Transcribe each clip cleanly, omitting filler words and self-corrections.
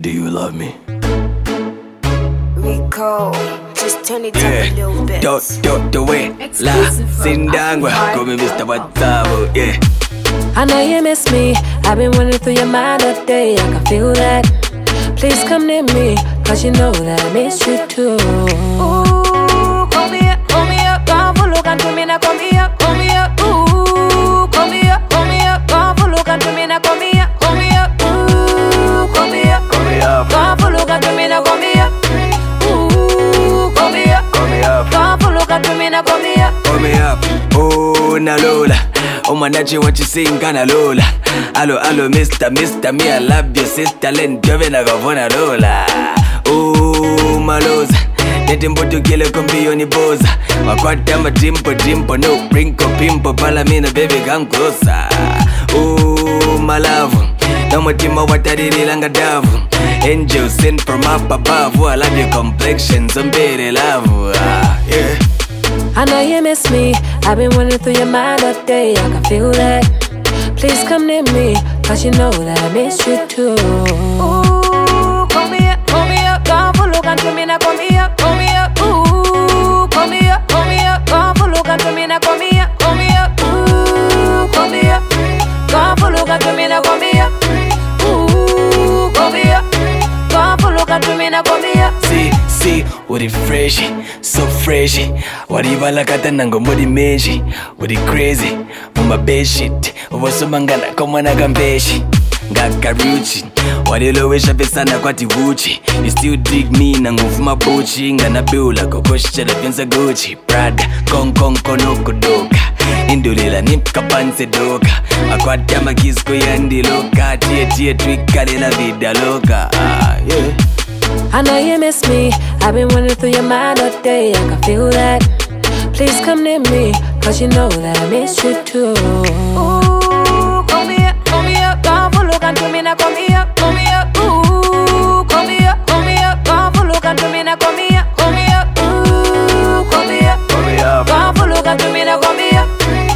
Do you love me? Rico, just turn it up a little bit. Do it. La Sindangwa, call me Mr. Watabo, yeah. I know you miss me. I've been running through your mind all day. I can feel that. Please come near me, cause you know that I miss you too. Ooh, call me up, come for look unto me now, call me up, ooh, call me up, come for look unto me now, call me up, ooh, call me up, come for look unto me now, call me up, ooh, call me up, come for look unto me now, call me up, oh Nalola. Oh manachi what you sing kana Lola. Hello Mr. Me I love your sister Len Jovena Gavona Lola. Oh Maloza Neti mboto kile kombi yoni boza. Wakwata dimpo no brinko pimpo pala mina baby come closer. Oh my love Nomo tima watariri langa davu. Angel sent from up above. I love your complexion Zombere love yeah. I know you miss me. I've been running through your mind all day. I can feel that. Please come near me, cause you know that I miss you too. Ooh, call me up, come for look unto me now, call me up, ooh, call me up, come for look unto me now, call me up, ooh, call me up, come for look unto me now, call me up, ooh, call me up, come for look unto me now, call me up. See, what it fresh, so fresh. What you like at the nango modi meji. What it crazy, mama bed shit. Owaso mangana kama na gambeshi. Ngakaruchi, what you lowish up sana kwa tivuchi. You still dig me nango fuma pochi. Ngana bula kokosha la pensa Gucci. Prada, kong kono kodoka. Indulila nipka panse doka. Akwata makisko yandi loka. Tie twika lela vida loka yeah. I know you miss me. I've been running through your mind all day. I can feel that. Please come near me, cause you know that I miss you too. Ooh, call me up, come for look unto me now, call me up, ooh, call me up, come for look unto me now, call me up, ooh, call me up, come for look unto me now, call me up,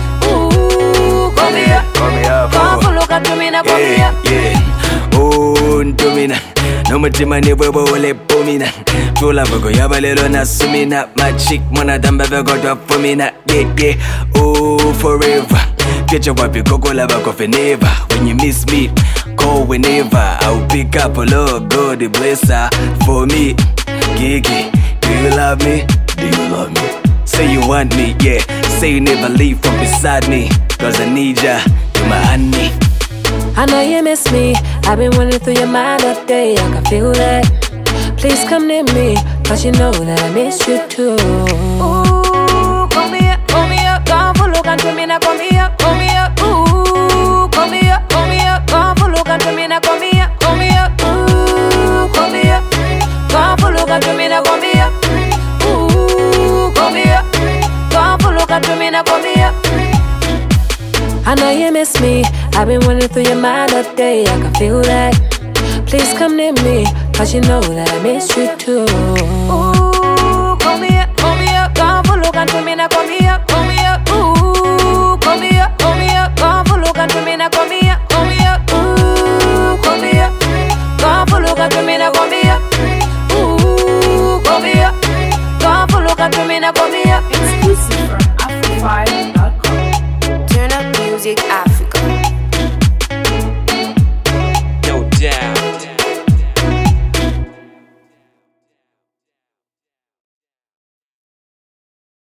ooh, call me up, come for look unto me now, call me up, yeah. Oh, Ntomina. No mutima ni webo ole pomina. Tula vogo yabalelo na sumina. My chick mona damba vego to fumina. Yeah. Oh, forever. Get your wapi koko lava kofe never. When you miss me, call whenever. I'll pick up a love, God bless her for me. Gigi, do you love me? Do you love me? Say you want me, yeah. Say you never leave from beside me. Cause I need ya, you're my honey. I know you miss me. I've been running through your mind all day. I can feel that. Please come near me, cause you know that I miss you too. Ooh, call me up, come for look unto me now, call me up, ooh, call me up, come for look unto me now, call me up, ooh, call me up, come for look unto me now, call me up, ooh, call me up, come for look unto me now, call me up. I know you miss me. I've been running through your mind all day. I can feel that. Please come near me, cause you know that I miss you too. Ooh, call me up, come for look unto me now, call me up, ooh, call me up, come for look unto me now, call me up, ooh, call me up, come for look unto me now, call me up, ooh, call me up, come for look unto me now, call me up. Exclusive from Afro5.